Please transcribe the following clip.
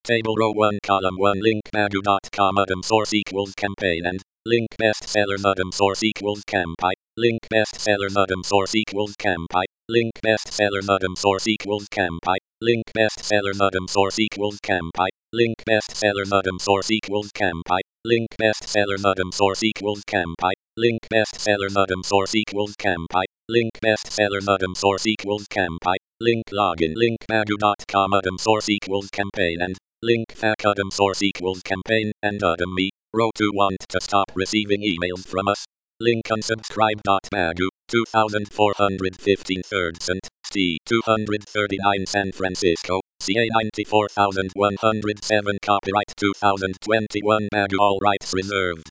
Table row 1 column 1 link Badu.com Adam source equals campaign and link bestsellers Adam source equals campi. Link bestsellers Adam source equals campi. Link bestsellers Adam source equals campi. Link bestsellers Adam source equals campi. Link bestsellers Adam source equals campi. Link bestsellers Adam source equals campi. Link bestsellers Adam source equals campi. Link bestsellers Adam source equals campi. Link login link Badu.com Adam source equals campaign and link fac Adam source equals campaign and Adam me. Row 2 want to stop receiving emails from us. Link unsubscribe.badu 2415 third St. C 239 San Francisco. CA 94107 copyright 2021 Badu all rights reserved.